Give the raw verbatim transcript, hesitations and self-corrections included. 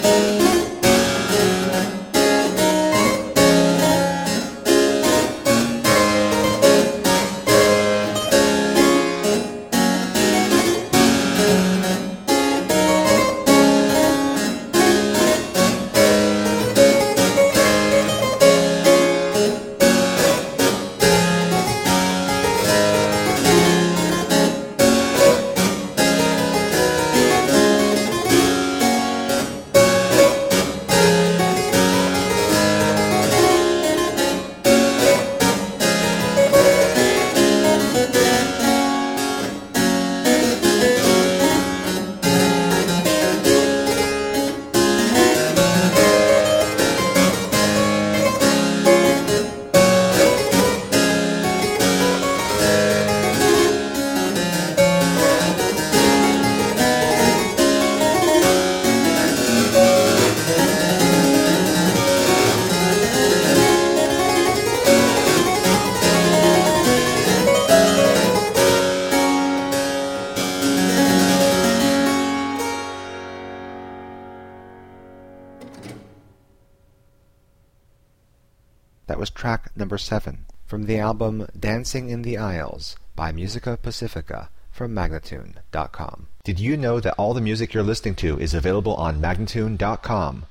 That was track number seven from the album Dancing in the Aisles by Musica Pacifica from Magnatune dot com. Did you know that all the music you're listening to is available on Magnatune dot com?